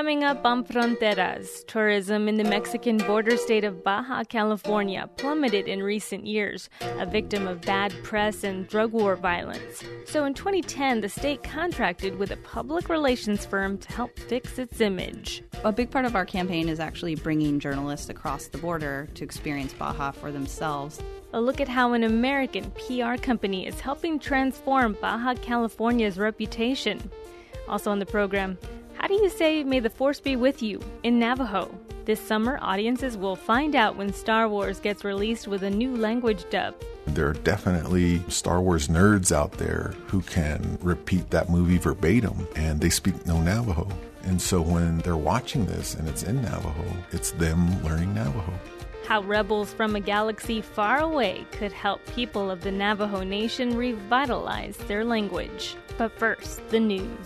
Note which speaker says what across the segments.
Speaker 1: Coming up on Fronteras, tourism in the Mexican border state of Baja California plummeted in recent years, a victim of bad press and drug war violence. So in 2010, the state contracted with a public relations firm to help fix its image.
Speaker 2: A big part of our campaign is actually bringing journalists across the border to experience Baja for themselves.
Speaker 1: A look at how an American PR company is helping transform Baja California's reputation. Also on the program, how do you say "May the Force be with you" in Navajo? This summer, audiences will find out when Star Wars gets released with a new language dub.
Speaker 3: There are definitely Star Wars nerds out there who can repeat that movie verbatim, and they speak no Navajo. And so when they're watching this and it's in Navajo, it's them learning Navajo.
Speaker 1: How rebels from a galaxy far away could help people of the Navajo Nation revitalize their language. But first, the news.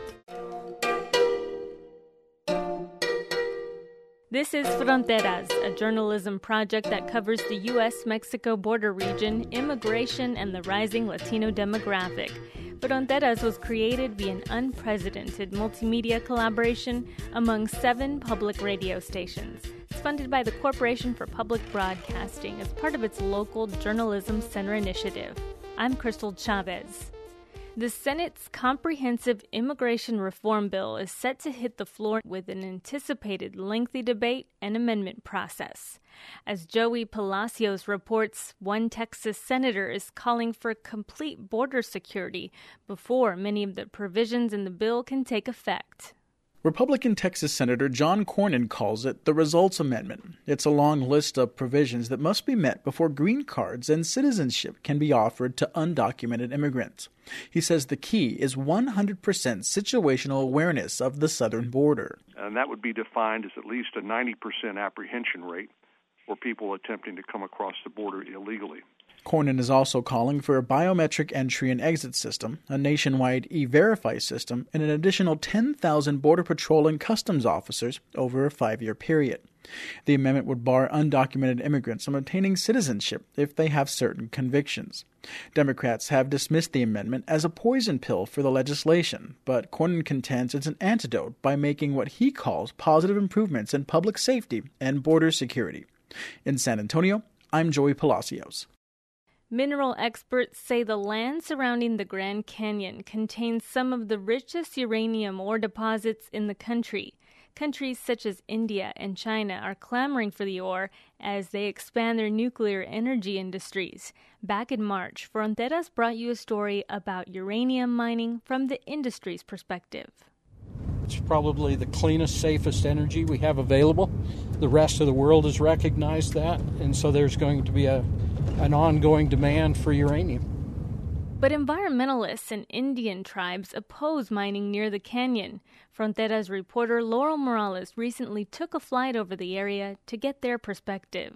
Speaker 1: This is Fronteras, a journalism project that covers the U.S.-Mexico border region, immigration, and the rising Latino demographic. Fronteras was created via an unprecedented multimedia collaboration among 7 public radio stations. It's funded by the Corporation for Public Broadcasting as part of its local Journalism Center initiative. I'm Crystal Chavez. The Senate's comprehensive immigration reform bill is set to hit the floor with an anticipated lengthy debate and amendment process. As Joey Palacios reports, one Texas senator is calling for complete border security before many of the provisions in the bill can take effect.
Speaker 4: Republican Texas Senator John Cornyn calls it the Results Amendment. It's a long list of provisions that must be met before green cards and citizenship can be offered to undocumented immigrants. He says the key is 100% situational awareness of the southern border.
Speaker 5: And that would be defined as at least a 90% apprehension rate for people attempting to come across the border illegally.
Speaker 4: Cornyn is also calling for a biometric entry and exit system, a nationwide E-Verify system, and an additional 10,000 Border Patrol and Customs officers over a 5-year period. The amendment would bar undocumented immigrants from obtaining citizenship if they have certain convictions. Democrats have dismissed the amendment as a poison pill for the legislation, but Cornyn contends it's an antidote by making what he calls positive improvements in public safety and border security. In San Antonio, I'm Joey Palacios.
Speaker 1: Mineral experts say the land surrounding the Grand Canyon contains some of the richest uranium ore deposits in the country. Countries such as India and China are clamoring for the ore as they expand their nuclear energy industries. Back in March, Fronteras brought you a story about uranium mining from the industry's perspective.
Speaker 6: It's probably the cleanest, safest energy we have available. The rest of the world has recognized that, and so there's going to be an ongoing demand for uranium.
Speaker 1: But environmentalists and Indian tribes oppose mining near the canyon. Fronteras reporter Laurel Morales recently took a flight over the area to get their perspective.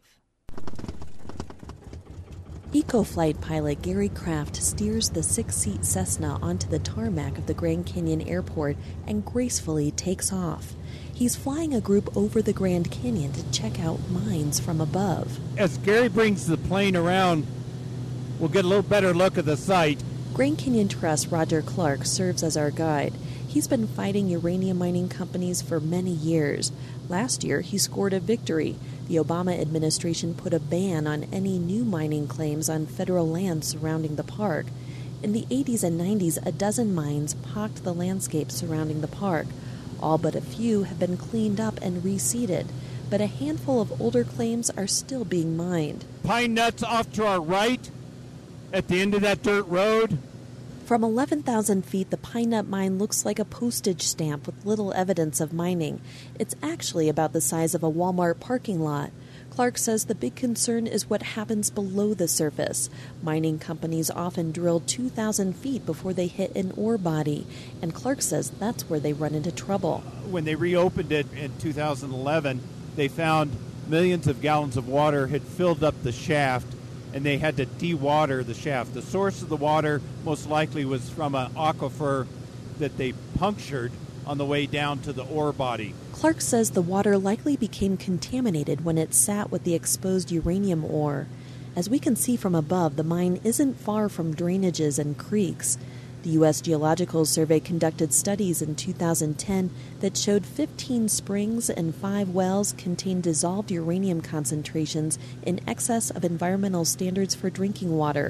Speaker 7: EcoFlight pilot Gary Kraft steers the 6-seat Cessna onto the tarmac of the Grand Canyon Airport and gracefully takes off. He's flying a group over the Grand Canyon to check out mines from above.
Speaker 8: As Gary brings the plane around, we'll get a little better look at the site.
Speaker 7: Grand Canyon Trust Roger Clark serves as our guide. He's been fighting uranium mining companies for many years. Last year, he scored a victory. The Obama administration put a ban on any new mining claims on federal land surrounding the park. In the 80s and 90s, a dozen mines pocked the landscape surrounding the park. All but a few have been cleaned up and reseeded, but a handful of older claims are still being mined.
Speaker 8: Pine Nuts off to our right, at the end of that dirt road.
Speaker 7: From 11,000 feet, the Pine Nut Mine looks like a postage stamp with little evidence of mining. It's actually about the size of a Walmart parking lot. Clark says the big concern is what happens below the surface. Mining companies often drill 2,000 feet before they hit an ore body, and Clark says that's where they run into trouble.
Speaker 8: When they reopened it in 2011, they found millions of gallons of water had filled up the shaft, and they had to dewater the shaft. The source of the water most likely was from an aquifer that they punctured on the way down to the ore body.
Speaker 7: Clark says the water likely became contaminated when it sat with the exposed uranium ore. As we can see from above, the mine isn't far from drainages and creeks. The U.S. Geological Survey conducted studies in 2010 that showed 15 springs and 5 wells contained dissolved uranium concentrations in excess of environmental standards for drinking water.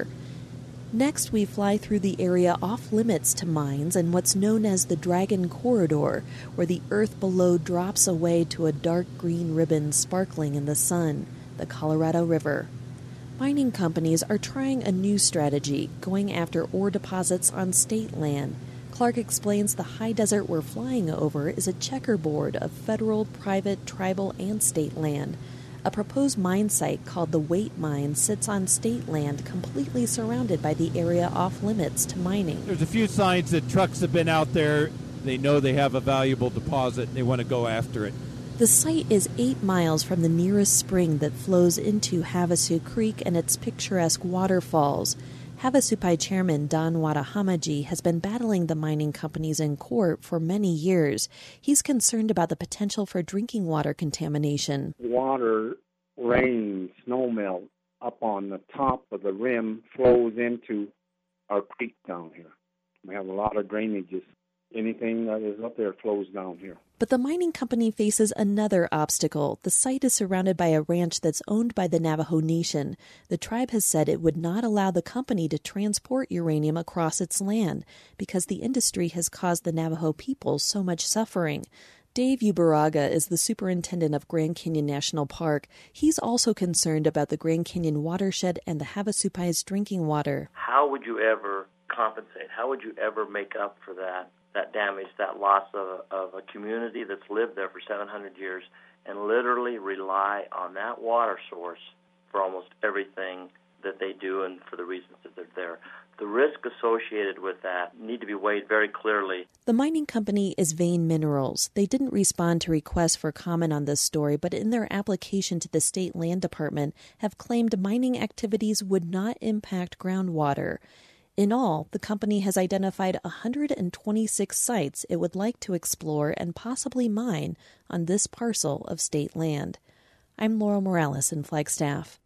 Speaker 7: Next, we fly through the area off limits to mines and what's known as the Dragon Corridor, where the earth below drops away to a dark green ribbon sparkling in the sun, the Colorado River. Mining companies are trying a new strategy, going after ore deposits on state land. Clark explains the high desert we're flying over is a checkerboard of federal, private, tribal, and state land. A proposed mine site called the Waite Mine sits on state land completely surrounded by the area off limits to mining.
Speaker 8: There's a few signs that trucks have been out there. They know they have a valuable deposit and they want to go after it.
Speaker 7: The site is 8 miles from the nearest spring that flows into Havasu Creek and its picturesque waterfalls. Havasupai chairman Don Wadahamaji has been battling the mining companies in court for many years. He's concerned about the potential for drinking water contamination.
Speaker 9: Water, rain, snowmelt up on the top of the rim flows into our creek down here. We have a lot of drainages. Anything that is up there flows down here.
Speaker 7: But the mining company faces another obstacle. The site is surrounded by a ranch that's owned by the Navajo Nation. The tribe has said it would not allow the company to transport uranium across its land because the industry has caused the Navajo people so much suffering. Dave Ubaraga is the superintendent of Grand Canyon National Park. He's also concerned about the Grand Canyon watershed and the Havasupai's drinking water.
Speaker 10: How would you ever compensate? How would you ever make up for that damage, that loss of a community that's lived there for 700 years and literally rely on that water source for almost everything that they do and for the reasons that they're there? The risk associated with that need to be weighed very clearly.
Speaker 7: The mining company is Vein Minerals. They didn't respond to requests for comment on this story, but in their application to the State Land Department have claimed mining activities would not impact groundwater. In all, the company has identified 126 sites it would like to explore and possibly mine on this parcel of state land. I'm Laurel Morales in Flagstaff.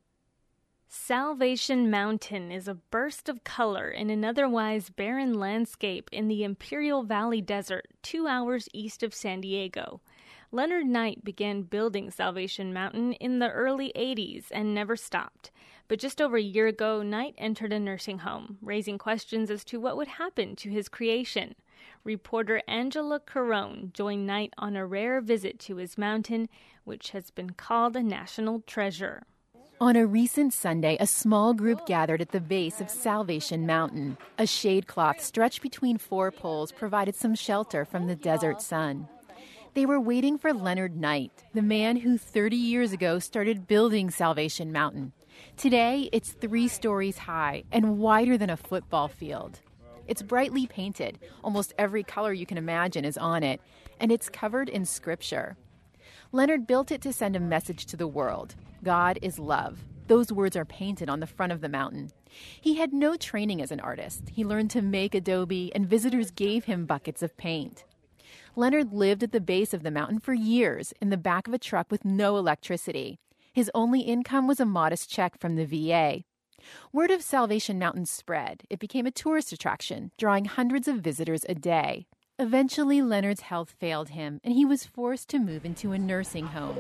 Speaker 1: Salvation Mountain is a burst of color in an otherwise barren landscape in the Imperial Valley Desert, 2 hours east of San Diego. Leonard Knight began building Salvation Mountain in the early 80s and never stopped. But just over a year ago, Knight entered a nursing home, raising questions as to what would happen to his creation. Reporter Angela Carone joined Knight on a rare visit to his mountain, which has been called a national treasure.
Speaker 11: On a recent Sunday, a small group gathered at the base of Salvation Mountain. A shade cloth stretched between 4 poles provided some shelter from the desert sun. They were waiting for Leonard Knight, the man who 30 years ago started building Salvation Mountain. Today, it's 3 stories high and wider than a football field. It's brightly painted. Almost every color you can imagine is on it, and it's covered in scripture. Leonard built it to send a message to the world. God is love. Those words are painted on the front of the mountain. He had no training as an artist. He learned to make adobe, and visitors gave him buckets of paint. Leonard lived at the base of the mountain for years in the back of a truck with no electricity. His only income was a modest check from the VA. Word of Salvation Mountain spread. It became a tourist attraction, drawing hundreds of visitors a day. Eventually, Leonard's health failed him, and he was forced to move into a nursing home.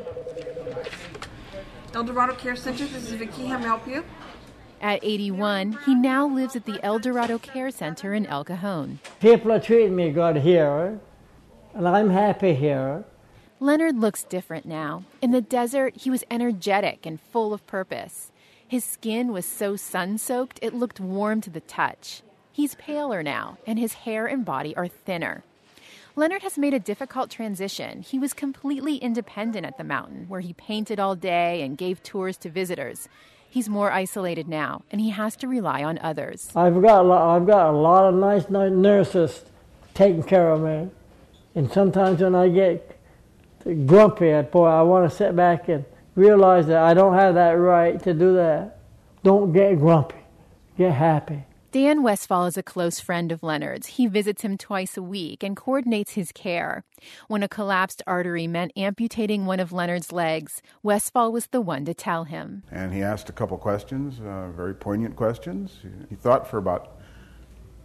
Speaker 12: El Dorado Care Center, this is Vicki. How may I help you?
Speaker 11: At 81, he now lives at the El Dorado Care Center in El Cajon.
Speaker 13: People are treating me good here, and I'm happy here.
Speaker 11: Leonard looks different now. In the desert, he was energetic and full of purpose. His skin was so sun-soaked, it looked warm to the touch. He's paler now, and his hair and body are thinner. Leonard has made a difficult transition. He was completely independent at the mountain, where he painted all day and gave tours to visitors. He's more isolated now, and he has to rely on others.
Speaker 13: I've got a lot of nice nurses taking care of me. And sometimes when I get grumpy, I want to sit back and realize that I don't have that right to do that. Don't get grumpy. Get happy.
Speaker 11: Dan Westfall is a close friend of Leonard's. He visits him twice a week and coordinates his care. When a collapsed artery meant amputating one of Leonard's legs, Westfall was the one to tell him.
Speaker 14: And he asked a couple questions, very poignant questions. He thought for about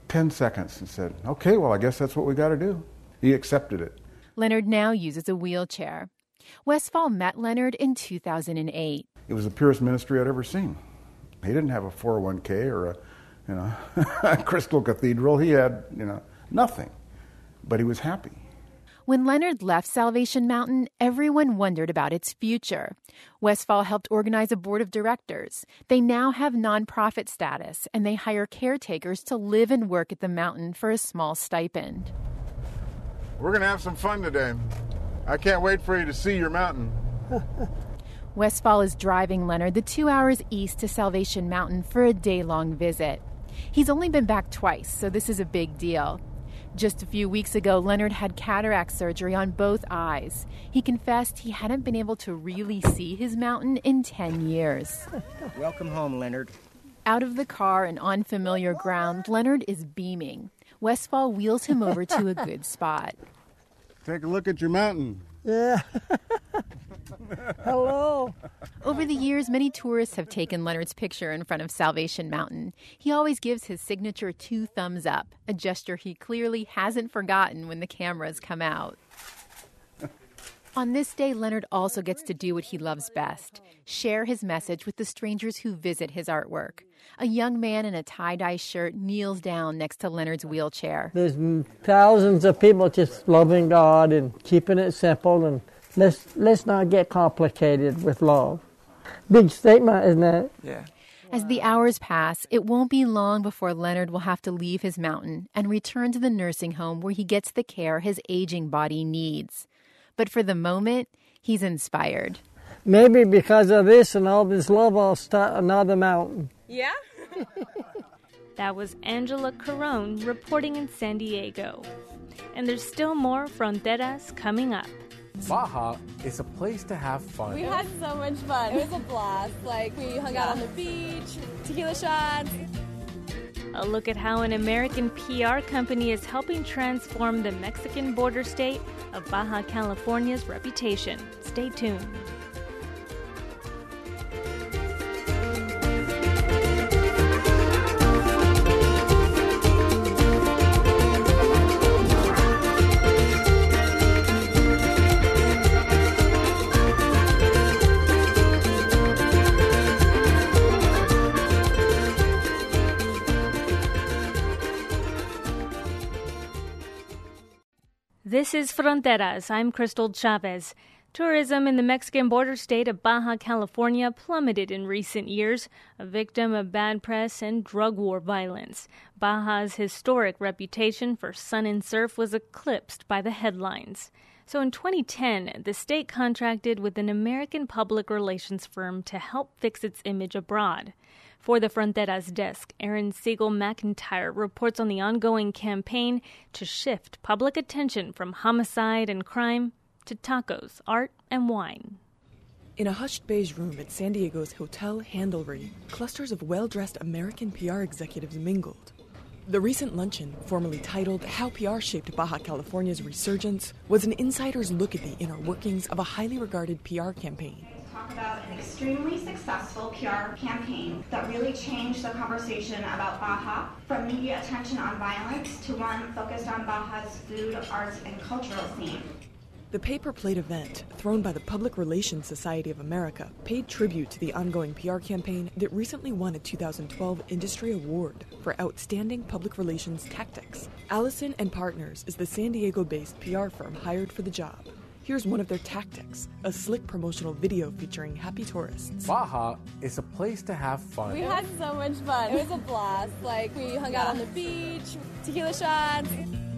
Speaker 14: 10 seconds and said, okay, well, I guess that's what we got to do. He accepted it.
Speaker 11: Leonard now uses a wheelchair. Westfall met Leonard in 2008.
Speaker 14: It was the purest ministry I'd ever seen. He didn't have a 401k or a crystal cathedral. He had, nothing. But he was happy.
Speaker 11: When Leonard left Salvation Mountain, everyone wondered about its future. Westfall helped organize a board of directors. They now have nonprofit status, and they hire caretakers to live and work at the mountain for a small stipend.
Speaker 15: We're going to have some fun today. I can't wait for you to see your mountain.
Speaker 11: Westfall is driving Leonard the 2 hours east to Salvation Mountain for a day-long visit. He's only been back twice, so this is a big deal. Just a few weeks ago, Leonard had cataract surgery on both eyes. He confessed he hadn't been able to really see his mountain in 10 years.
Speaker 16: Welcome home, Leonard.
Speaker 11: Out of the car and on familiar ground, Leonard is beaming. Westfall wheels him over to a good spot.
Speaker 15: Take a look at your mountain.
Speaker 13: Yeah. Hello.
Speaker 11: Over the years, many tourists have taken Leonard's picture in front of Salvation Mountain. He always gives his signature 2 thumbs up, a gesture he clearly hasn't forgotten when the cameras come out. On this day, Leonard also gets to do what he loves best, share his message with the strangers who visit his artwork. A young man in a tie-dye shirt kneels down next to Leonard's wheelchair.
Speaker 13: There's thousands of people just loving God and keeping it simple, and let's not get complicated with love. Big statement, isn't it?
Speaker 16: Yeah.
Speaker 11: As the hours pass, it won't be long before Leonard will have to leave his mountain and return to the nursing home where he gets the care his aging body needs. But for the moment, he's inspired.
Speaker 13: Maybe because of this and all this love, I'll start another mountain.
Speaker 1: Yeah? That was Angela Carone reporting in San Diego. And there's still more Fronteras coming up.
Speaker 17: Baja is a place to have fun.
Speaker 18: We had so much fun. It was a blast. We hung out on the beach, tequila shots.
Speaker 1: A look at how an American PR company is helping transform the Mexican border state of Baja California's reputation. Stay tuned. This is Fronteras. I'm Crystal Chavez. Tourism in the Mexican border state of Baja California plummeted in recent years, a victim of bad press and drug war violence. Baja's historic reputation for sun and surf was eclipsed by the headlines. So in 2010, the state contracted with an American public relations firm to help fix its image abroad. For the Fronteras desk, Erin Siegel McIntyre reports on the ongoing campaign to shift public attention from homicide and crime to tacos, art, and wine.
Speaker 19: In a hushed beige room at San Diego's Hotel Handlery, clusters of well-dressed American PR executives mingled. The recent luncheon, formerly titled How PR Shaped Baja California's Resurgence, was an insider's look at the inner workings of a highly regarded PR campaign.
Speaker 20: Talk about an extremely successful PR campaign that really changed the conversation about Baja, from media attention on violence to one focused on Baja's food, arts, and cultural scene.
Speaker 19: The pay-per-plate event, thrown by the Public Relations Society of America, paid tribute to the ongoing PR campaign that recently won a 2012 Industry Award for Outstanding Public Relations Tactics. Allison & Partners is the San Diego-based PR firm hired for the job. Here's one of their tactics, a slick promotional video featuring happy tourists.
Speaker 17: Baja is a place to have fun.
Speaker 18: We had so much fun. It was a blast. We hung out on the beach, tequila shots.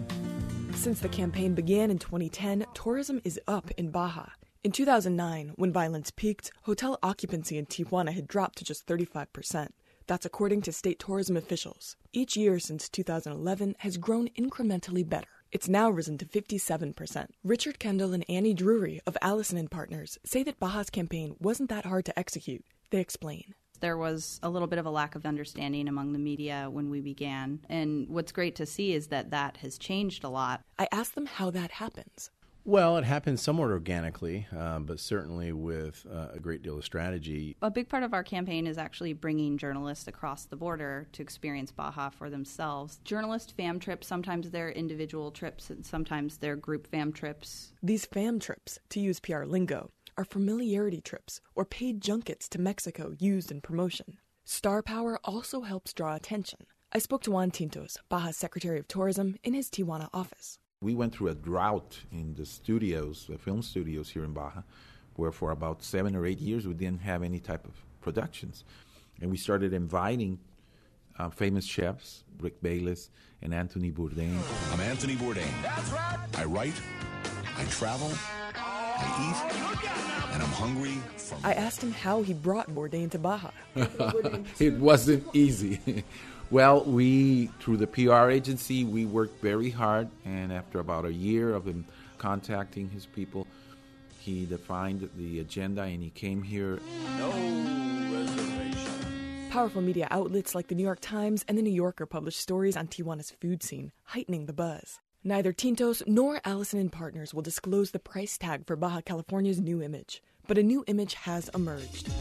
Speaker 19: Since the campaign began in 2010, tourism is up in Baja. In 2009, when violence peaked, hotel occupancy in Tijuana had dropped to just 35%. That's according to state tourism officials. Each year since 2011 has grown incrementally better. It's now risen to 57%. Richard Kendall and Annie Drury of Allison & Partners say that Baja's campaign wasn't that hard to execute. They explain.
Speaker 2: There was a little bit of a lack of understanding among the media when we began. And what's great to see is that has changed a lot.
Speaker 19: I asked them how that happens.
Speaker 16: Well, it happened somewhat organically, but certainly with a great deal of strategy.
Speaker 2: A big part of our campaign is actually bringing journalists across the border to experience Baja for themselves. Journalist fam trips, sometimes they're individual trips and sometimes they're group fam trips.
Speaker 19: These fam trips, to use PR lingo, are familiarity trips or paid junkets to Mexico used in promotion. Star power also helps draw attention. I spoke to Juan Tintos, Baja's Secretary of Tourism, in his Tijuana office.
Speaker 21: We went through a drought in the studios, the film studios here in Baja, where for about 7 or 8 years we didn't have any type of productions. And we started inviting famous chefs, Rick Bayless and Anthony Bourdain.
Speaker 22: I'm Anthony Bourdain. That's right. I write, I travel, I eat, and I'm hungry.
Speaker 19: I asked him how he brought Bourdain to Baja.
Speaker 21: It wasn't easy. Well, through the PR agency, we worked very hard, and after about a year of him contacting his people, he defined the agenda and he came here.
Speaker 22: No reservation.
Speaker 19: Powerful media outlets like the New York Times and the New Yorker published stories on Tijuana's food scene, heightening the buzz. Neither Tintos nor Allison and Partners will disclose the price tag for Baja California's new image, but a new image has emerged.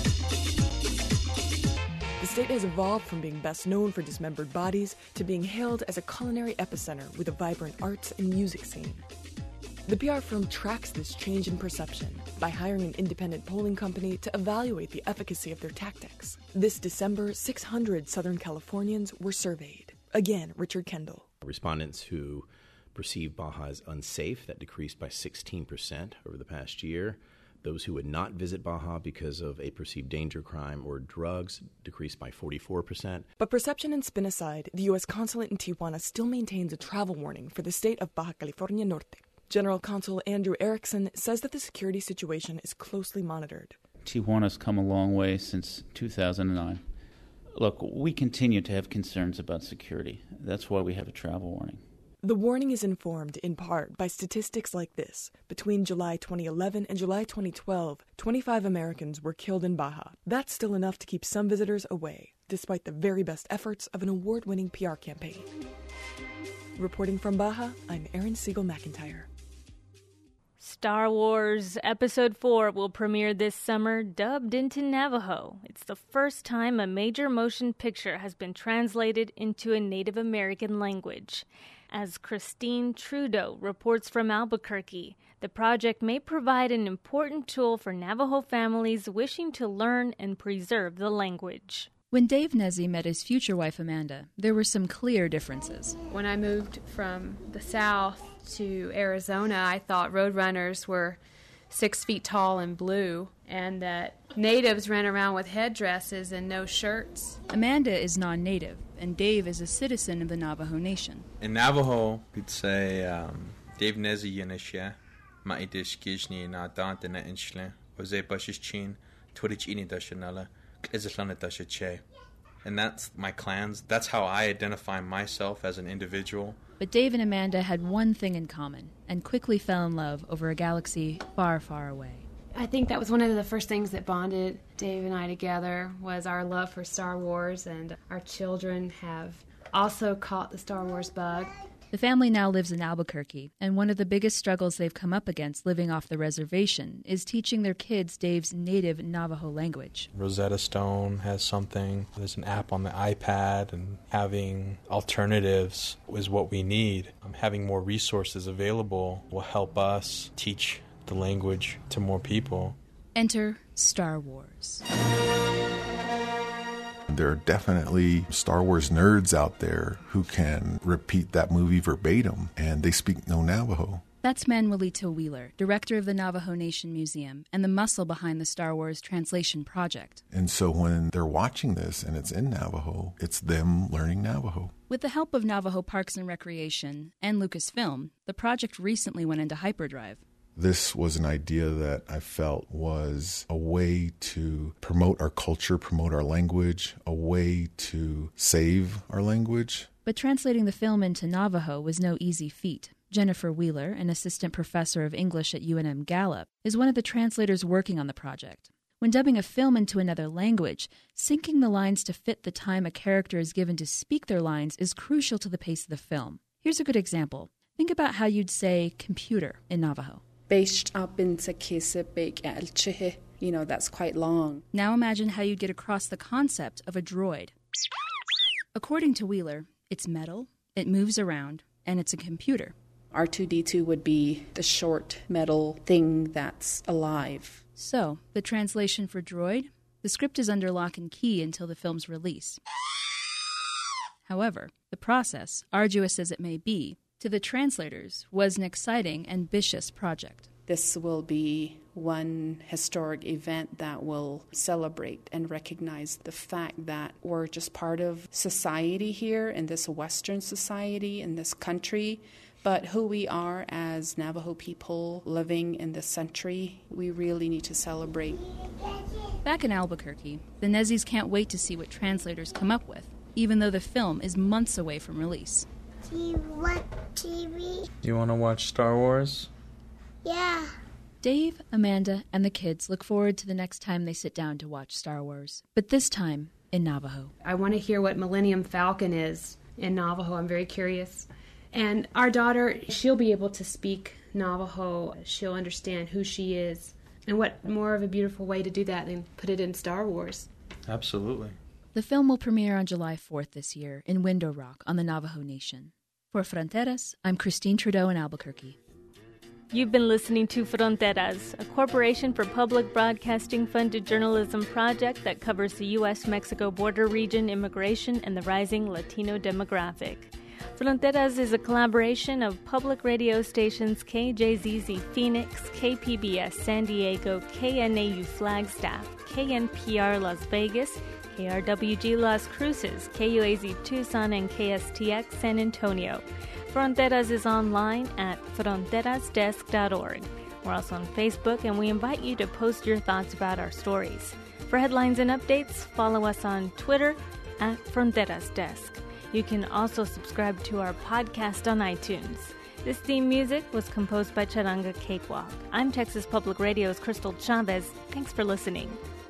Speaker 19: The state has evolved from being best known for dismembered bodies to being hailed as a culinary epicenter with a vibrant arts and music scene. The PR firm tracks this change in perception by hiring an independent polling company to evaluate the efficacy of their tactics. This December, 600 Southern Californians were surveyed. Again, Richard Kendall.
Speaker 16: Respondents who perceived Baja as unsafe, that decreased by 16% over the past year. Those who would not visit Baja because of a perceived danger, crime, or drugs decreased by 44%.
Speaker 19: But perception and spin aside, the U.S. consulate in Tijuana still maintains a travel warning for the state of Baja California Norte. General Consul Andrew Erickson says that the security situation is closely monitored.
Speaker 23: Tijuana's come a long way since 2009. Look, we continue to have concerns about security. That's why we have a travel warning.
Speaker 19: The warning is informed, in part, by statistics like this. Between July 2011 and July 2012, 25 Americans were killed in Baja. That's still enough to keep some visitors away, despite the very best efforts of an award-winning PR campaign. Reporting from Baja, I'm Erin Siegel-McIntyre.
Speaker 1: Star Wars Episode 4 will premiere this summer, dubbed into Navajo. It's the first time a major motion picture has been translated into a Native American language. As Christine Trudeau reports from Albuquerque, the project may provide an important tool for Navajo families wishing to learn and preserve the language.
Speaker 24: When Dave Nezzi met his future wife Amanda, there were some clear differences.
Speaker 25: When I moved from the South to Arizona, I thought roadrunners were 6 feet tall and blue, and that natives ran around with headdresses and no shirts.
Speaker 24: Amanda is non-native, and Dave is a citizen of the Navajo Nation.
Speaker 26: In Navajo, we'd say, Dave Nezzi Yanishya, Ma'idish Gijni na Dante na Inchle, Jose Bushish Chin, Twitch Ini Dashanala, Izatlana Dashache. And that's my clans. That's how I identify myself as an individual.
Speaker 24: But Dave and Amanda had one thing in common, and quickly fell in love over a galaxy far, far away.
Speaker 25: I think that was one of the first things that bonded Dave and I together, was our love for Star Wars, and our children have also caught the Star Wars bug.
Speaker 24: The family now lives in Albuquerque, and one of the biggest struggles they've come up against living off the reservation is teaching their kids Dave's native Navajo language.
Speaker 26: Rosetta Stone has something. There's an app on the iPad, and having alternatives is what we need. Having more resources available will help us teach the language to more people.
Speaker 24: Enter Star Wars.
Speaker 3: There are definitely Star Wars nerds out there who can repeat that movie verbatim, and they speak no Navajo.
Speaker 24: That's Manuelito Wheeler, director of the Navajo Nation Museum and the muscle behind the Star Wars Translation Project.
Speaker 3: And so when they're watching this and it's in Navajo, it's them learning Navajo.
Speaker 24: With the help of Navajo Parks and Recreation and Lucasfilm, the project recently went into hyperdrive.
Speaker 3: This was an idea that I felt was a way to promote our culture, promote our language, a way to save our language.
Speaker 24: But translating the film into Navajo was no easy feat. Jennifer Wheeler, an assistant professor of English at UNM Gallup, is one of the translators working on the project. When dubbing a film into another language, syncing the lines to fit the time a character is given to speak their lines is crucial to the pace of the film. Here's a good example. Think about how you'd say computer in Navajo.
Speaker 4: That's quite long.
Speaker 24: Now imagine how you'd get across the concept of a droid. According to Wheeler, it's metal, it moves around, and it's a computer.
Speaker 4: R2-D2 would be the short metal thing that's alive.
Speaker 24: So, the translation for droid? The script is under lock and key until the film's release. However, the process, arduous as it may be, to the translators was an exciting, ambitious project.
Speaker 4: This will be one historic event that will celebrate and recognize the fact that we're just part of society here in this Western society, in this country, but who we are as Navajo people living in this century, we really need to celebrate.
Speaker 24: Back in Albuquerque, the Nezis can't wait to see what translators come up with, even though the film is months away from release.
Speaker 5: Do you want TV?
Speaker 26: Do you want to watch Star Wars?
Speaker 5: Yeah.
Speaker 24: Dave, Amanda, and the kids look forward to the next time they sit down to watch Star Wars, but this time in Navajo.
Speaker 25: I want to hear what Millennium Falcon is in Navajo. I'm very curious. And our daughter, she'll be able to speak Navajo. She'll understand who she is. And what more of a beautiful way to do that than put it in Star Wars?
Speaker 26: Absolutely.
Speaker 24: The film will premiere on July 4th this year in Window Rock on the Navajo Nation. For Fronteras, I'm Christine Trudeau in Albuquerque.
Speaker 1: You've been listening to Fronteras, a Corporation for Public Broadcasting funded journalism project that covers the U.S.-Mexico border region, immigration, and the rising Latino demographic. Fronteras is a collaboration of public radio stations KJZZ Phoenix, KPBS San Diego, KNAU Flagstaff, KNPR Las Vegas, KRWG Las Cruces, KUAZ Tucson, and KSTX San Antonio. Fronteras is online at fronterasdesk.org. We're also on Facebook, and we invite you to post your thoughts about our stories. For headlines and updates, follow us on Twitter at FronterasDesk. You can also subscribe to our podcast on iTunes. This theme music was composed by Charanga Cakewalk. I'm Texas Public Radio's Crystal Chavez. Thanks for listening.